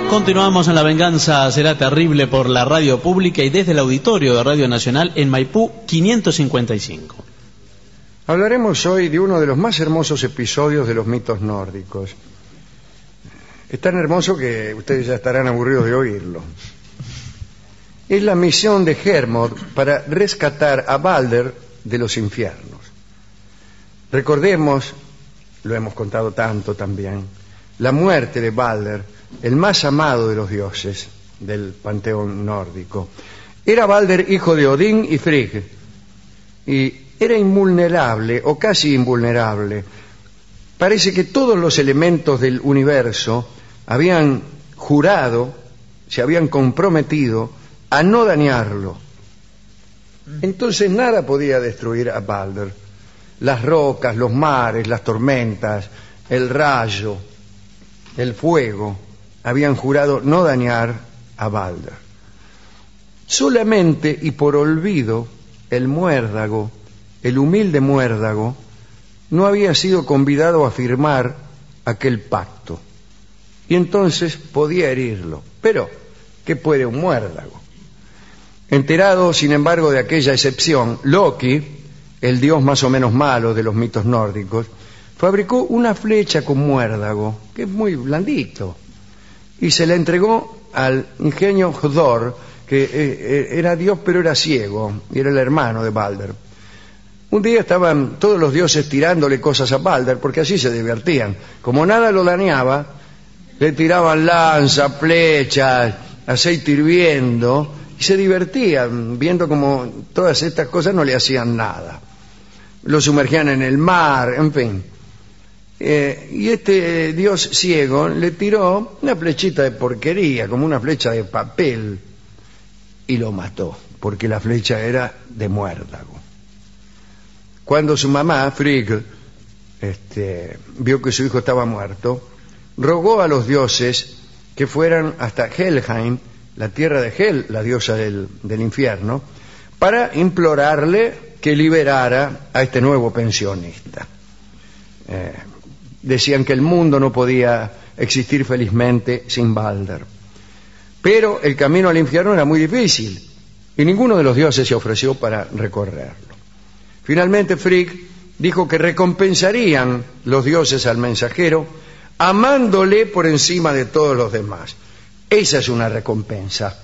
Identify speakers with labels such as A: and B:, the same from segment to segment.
A: Continuamos en La Venganza Será Terrible por la radio pública y desde el auditorio de Radio Nacional en Maipú 555.
B: Hablaremos hoy de uno de los más hermosos episodios de los mitos nórdicos. Es tan hermoso que ustedes ya estarán aburridos de oírlo. Es la misión de Hermod para rescatar a Balder de los infiernos. Recordemos, lo hemos contado tanto también, la muerte de Balder, el más amado de los dioses del panteón nórdico. Era Balder hijo de Odín y Frigg, y era invulnerable, o casi invulnerable. Parece que todos los elementos del universo habían jurado, se habían comprometido a no dañarlo. Entonces nada podía destruir a Balder. Las rocas, los mares, las tormentas, el rayo, el fuego, habían jurado no dañar a Balder. Solamente y por olvido, el muérdago, el humilde muérdago, no había sido convidado a firmar aquel pacto. Y entonces podía herirlo. Pero, ¿qué puede un muérdago? Enterado, sin embargo, de aquella excepción, Loki, el dios más o menos malo de los mitos nórdicos, fabricó una flecha con muérdago, que es muy blandito, y se la entregó al ingenio Hdor, que era dios pero era ciego, y era el hermano de Balder. Un día estaban todos los dioses tirándole cosas a Balder, porque así se divertían. Como nada lo dañaba, le tiraban lanzas, flechas, aceite hirviendo, y se divertían, viendo como todas estas cosas no le hacían nada. Lo sumergían en el mar, en fin. Y este dios ciego le tiró una flechita de porquería, como una flecha de papel, y lo mató, porque la flecha era de muérdago. Cuando su mamá, Frigg, vio que su hijo estaba muerto, rogó a los dioses que fueran hasta Helheim, la tierra de Hel, la diosa del infierno, para implorarle que liberara a este nuevo pensionista. Decían que el mundo no podía existir felizmente sin Balder. Pero el camino al infierno era muy difícil y ninguno de los dioses se ofreció para recorrerlo. Finalmente Frigg dijo que recompensarían los dioses al mensajero amándole por encima de todos los demás. Esa es una recompensa.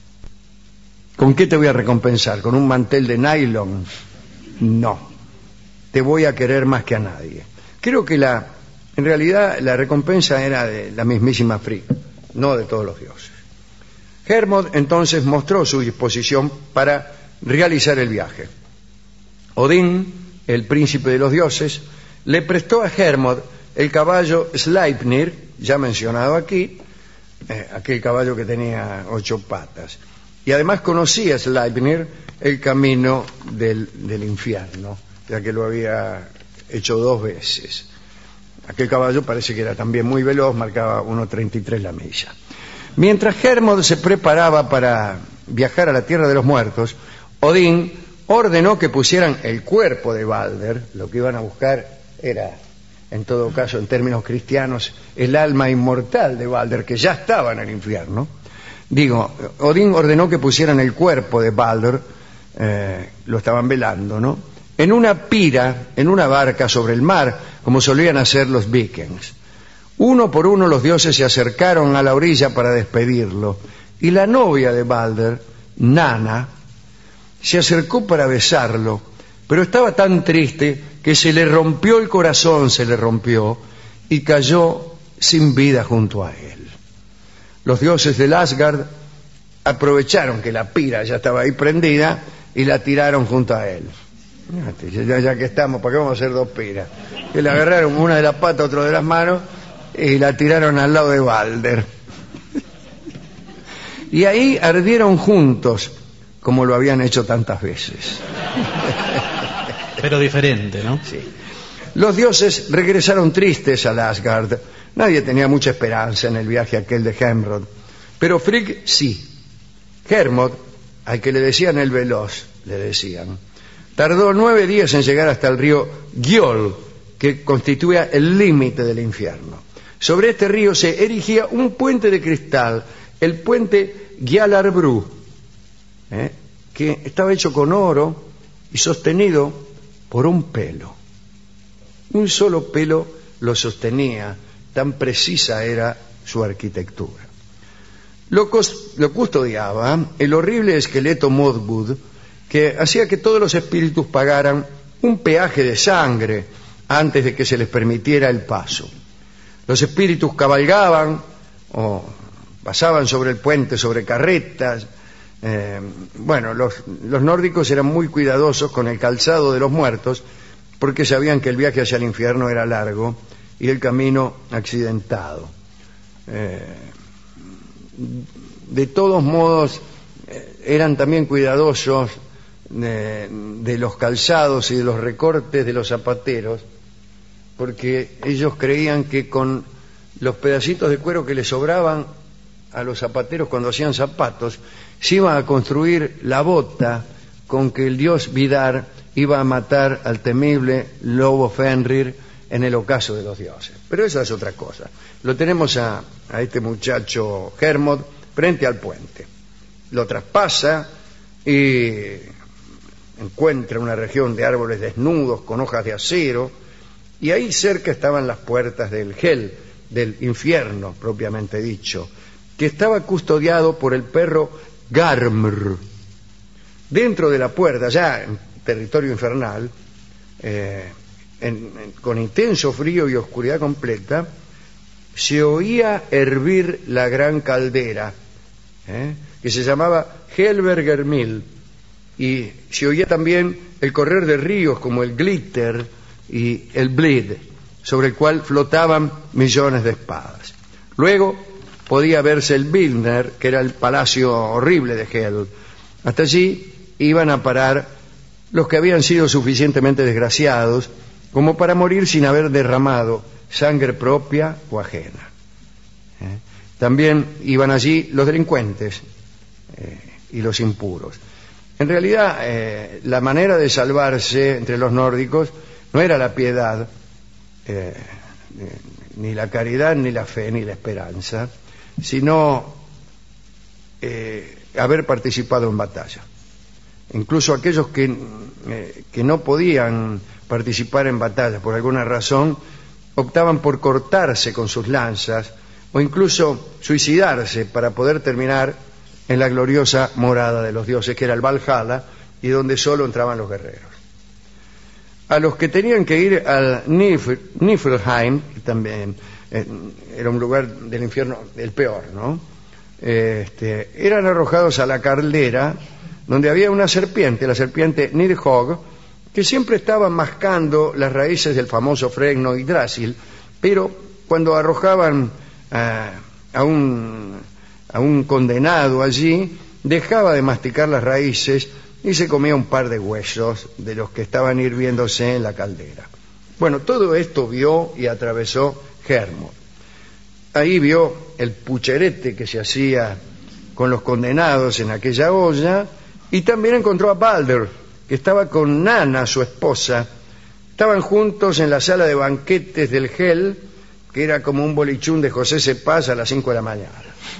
B: ¿Con qué te voy a recompensar? ¿Con un mantel de nylon? No. Te voy a querer más que a nadie. Creo que en realidad la recompensa era de la mismísima Frigg, no de todos los dioses. Hermod entonces mostró su disposición para realizar el viaje. Odín, el príncipe de los dioses, le prestó a Hermod el caballo Sleipnir, ya mencionado aquí, aquel caballo que tenía 8 patas. Y además conocía Sleipnir el camino del infierno, ya que lo había hecho 2 veces. Aquel caballo parece que era también muy veloz, marcaba 1:33 la milla. Mientras Hermod se preparaba para viajar a la tierra de los muertos, Odín ordenó que pusieran el cuerpo de Balder. Lo que iban a buscar era, en todo caso, en términos cristianos, el alma inmortal de Balder, que ya estaba en el infierno. Odín ordenó que pusieran el cuerpo de Balder, lo estaban velando, ¿no?, en una pira, en una barca sobre el mar, como solían hacer los vikings. Uno por uno los dioses se acercaron a la orilla para despedirlo, y la novia de Balder, Nanna, se acercó para besarlo, pero estaba tan triste que se le rompió el corazón, y cayó sin vida junto a él. Los dioses del Asgard aprovecharon que la pira ya estaba ahí prendida y la tiraron junto a él. Ya que estamos, ¿para qué vamos a hacer 2 piras? Que le agarraron una de las patas, otra de las manos y la tiraron al lado de Balder. Y ahí ardieron juntos, como lo habían hecho tantas veces.
A: Pero diferente, ¿no?
B: Sí. Los dioses regresaron tristes a Asgard. Nadie tenía mucha esperanza en el viaje aquel de Hermod, pero Frigg sí. Hermod, al que le decían el veloz, le decían, tardó 9 días en llegar hasta el río Gjoll, que constituía el límite del infierno. Sobre este río se erigía un puente de cristal, el puente Gjallarbrú, que estaba hecho con oro y sostenido por un pelo. Un solo pelo lo sostenía, tan precisa era su arquitectura. Lo custodiaba el horrible esqueleto Modbud, que hacía que todos los espíritus pagaran un peaje de sangre antes de que se les permitiera el paso. Los espíritus cabalgaban o pasaban sobre el puente, sobre carretas. Los nórdicos eran muy cuidadosos con el calzado de los muertos porque sabían que el viaje hacia el infierno era largo y el camino accidentado. De todos modos, eran también cuidadosos de los calzados y de los recortes de los zapateros, porque ellos creían que con los pedacitos de cuero que les sobraban a los zapateros cuando hacían zapatos, se iba a construir la bota con que el dios Vidar iba a matar al temible lobo Fenrir en el ocaso de los dioses. Pero esa es otra cosa. Lo tenemos a este muchacho Hermod frente al puente. Lo traspasa y encuentra una región de árboles desnudos con hojas de acero, y ahí cerca estaban las puertas del Hel, del infierno propiamente dicho, que estaba custodiado por el perro Garmr. Dentro de la puerta, ya en territorio infernal, con intenso frío y oscuridad completa, se oía hervir la gran caldera, que se llamaba Helbergermill, y se oía también el correr de ríos como el Glitter y el Blid, sobre el cual flotaban millones de espadas. Luego podía verse el Vilner, que era el palacio horrible de Hel. Hasta allí iban a parar los que habían sido suficientemente desgraciados como para morir sin haber derramado sangre propia o ajena. También iban allí los delincuentes y los impuros. En realidad, la manera de salvarse entre los nórdicos no era la piedad, ni la caridad, ni la fe, ni la esperanza, sino haber participado en batalla. Incluso aquellos que no podían participar en batalla por alguna razón, optaban por cortarse con sus lanzas o incluso suicidarse para poder terminar en la gloriosa morada de los dioses, que era el Valhalla, y donde solo entraban los guerreros. A los que tenían que ir al Niflheim, que también era un lugar del infierno, el peor, ¿no? Eran arrojados a la caldera, donde había una serpiente, la serpiente Nidhogg, que siempre estaba mascando las raíces del famoso fregno Yggdrasil, pero cuando arrojaban a un condenado allí, dejaba de masticar las raíces y se comía un par de huesos de los que estaban hirviéndose en la caldera. Bueno, todo esto vio y atravesó Hermod. Ahí vio el pucherete que se hacía con los condenados en aquella olla, y también encontró a Balder, que estaba con Nana, su esposa. Estaban juntos en la sala de banquetes del Hel, que era como un bolichún de José Cepaz a las 5 de la mañana.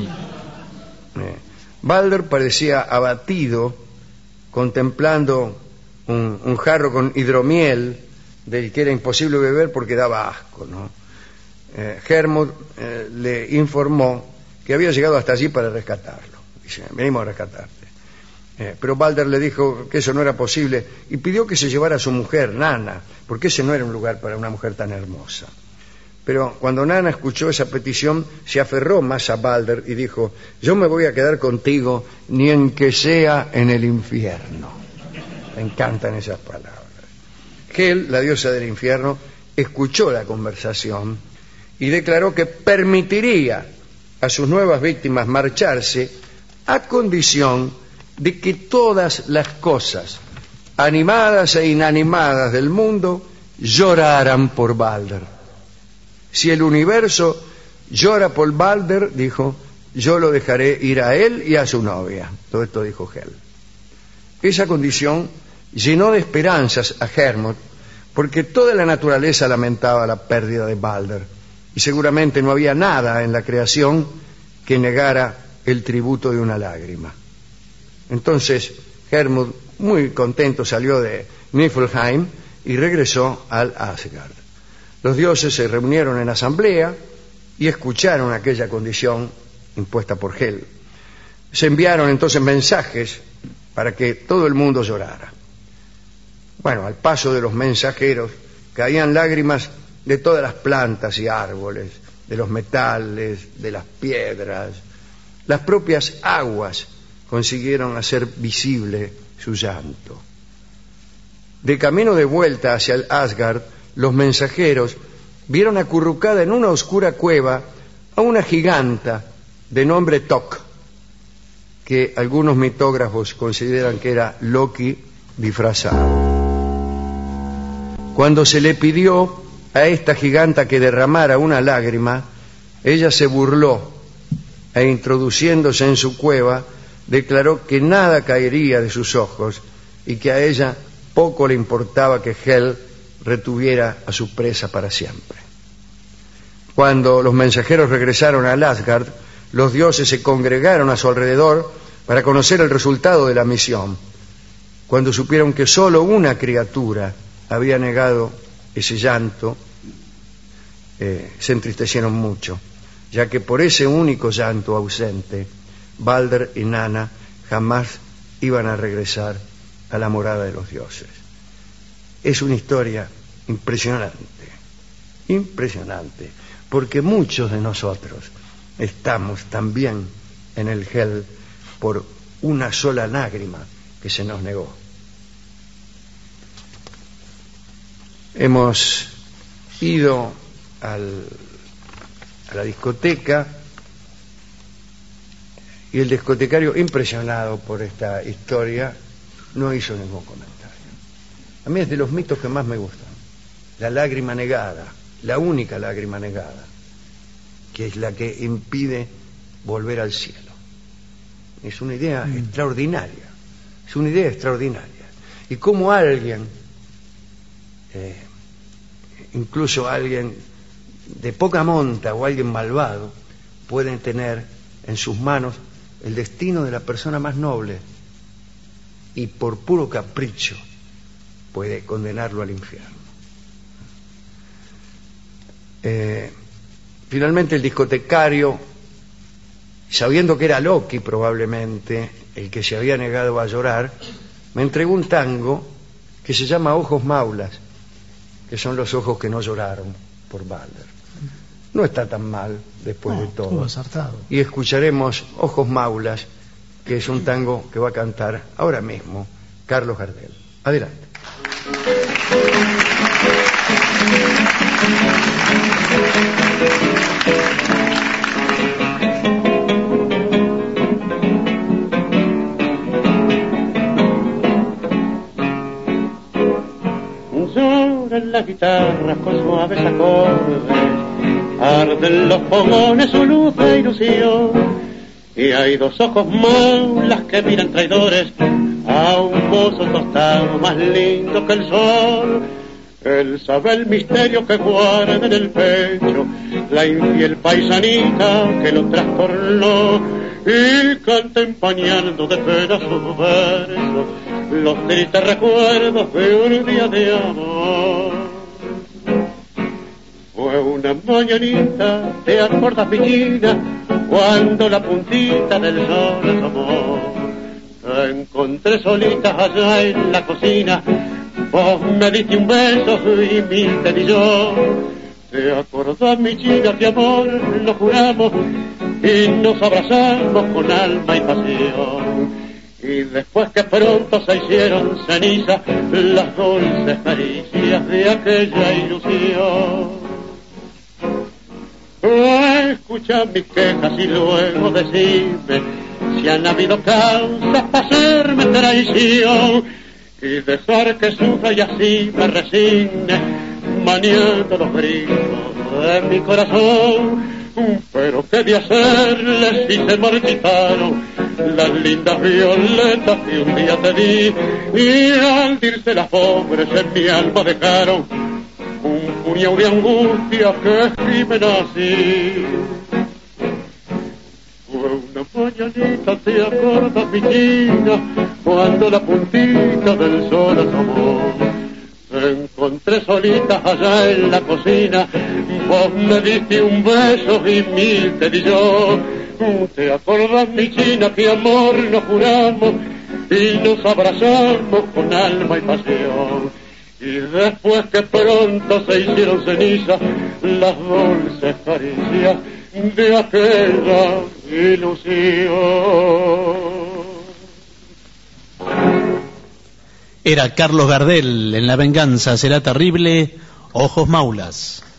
B: Balder parecía abatido, contemplando un jarro con hidromiel del que era imposible beber porque daba asco, ¿no? Hermod le informó que había llegado hasta allí para rescatarlo. Dice: venimos a rescatarte. Pero Balder le dijo que eso no era posible y pidió que se llevara a su mujer, Nana, porque ese no era un lugar para una mujer tan hermosa. Pero cuando Nana escuchó esa petición, se aferró más a Balder y dijo: yo me voy a quedar contigo ni en que sea en el infierno. Me encantan esas palabras. Hel, la diosa del infierno, escuchó la conversación y declaró que permitiría a sus nuevas víctimas marcharse a condición de que todas las cosas, animadas e inanimadas del mundo, lloraran por Balder. Si el universo llora por Balder, dijo, yo lo dejaré ir a él y a su novia. Todo esto dijo Hel. Esa condición llenó de esperanzas a Hermod, porque toda la naturaleza lamentaba la pérdida de Balder, y seguramente no había nada en la creación que negara el tributo de una lágrima. Entonces Hermod, muy contento, salió de Niflheim y regresó al Asgard. Los dioses se reunieron en asamblea y escucharon aquella condición impuesta por Hel. Se enviaron entonces mensajes para que todo el mundo llorara. Bueno, al paso de los mensajeros caían lágrimas de todas las plantas y árboles, de los metales, de las piedras. Las propias aguas consiguieron hacer visible su llanto. De camino de vuelta hacia el Asgard, los mensajeros vieron acurrucada en una oscura cueva a una giganta de nombre Tok, que algunos mitógrafos consideran que era Loki disfrazado. Cuando se le pidió a esta giganta que derramara una lágrima, ella se burló e introduciéndose en su cueva, declaró que nada caería de sus ojos y que a ella poco le importaba que Hel retuviera a su presa para siempre. Cuando los mensajeros regresaron al Asgard, los dioses se congregaron a su alrededor para conocer el resultado de la misión. Cuando supieron que solo una criatura había negado ese llanto, se entristecieron mucho, ya que por ese único llanto ausente, Balder y Nanna jamás iban a regresar a la morada de los dioses. Es una historia impresionante, impresionante, porque muchos de nosotros estamos también en el Hel por una sola lágrima que se nos negó. Hemos ido a la discoteca y el discotecario, impresionado por esta historia, no hizo ningún comentario. A mí es de los mitos que más me gustan. La lágrima negada, la única lágrima negada, que es la que impide volver al cielo. Es una idea extraordinaria, es una idea extraordinaria. Y cómo alguien, incluso alguien de poca monta o alguien malvado, pueden tener en sus manos el destino de la persona más noble y por puro capricho puede condenarlo al infierno. Finalmente el discotecario, sabiendo que era Loki probablemente el que se había negado a llorar, me entregó un tango que se llama Ojos Maulas, que son los ojos que no lloraron por Balder. No está tan mal después de todo. Y escucharemos Ojos Maulas, que es un tango que va a cantar ahora mismo Carlos Gardel. Adelante.
C: Lloran las guitarras con suaves acordes, arden los fogones su luz de ilusión, y hay dos ojos maulas que miran traidores a un mozo tostado más lindo que el sol. Él sabe el misterio que guarda en el pecho la infiel paisanita que lo trastornó, y canta empañando de pena sus versos los tristes recuerdos de un día de amor. Fue una mañanita, ¿te acuerdas, Pichina? Cuando la puntita del sol asomó, te encontré solita allá en la cocina. Vos me diste un beso y mil te di yo. ¿Te acordás, mi chica, que amor lo juramos y nos abrazamos con alma y pasión? Y después que pronto se hicieron cenizas las dulces caricias de aquella ilusión. Escucha mis quejas y luego decime si han habido causas para hacerme traición, y dejar que sufra y así me resigne, maniando los gritos de mi corazón. Pero qué de hacerles si se marchitaron las lindas violetas que un día te di, y al irse las pobres en mi alma dejaron un un puñado de angustia que gime así. Fue una mañanita, ¿te acuerdas, mi china? Cuando la puntita del sol asomó, te encontré solita allá en la cocina, vos me diste un beso y mil te di yo. ¿Te acordás, mi china, que amor nos juramos y nos abrazamos con alma y pasión? Y después que pronto se hicieron cenizas las dulces caricias de aquella ilusión.
A: Era Carlos Gardel en La venganza será terrible, Ojos Maulas.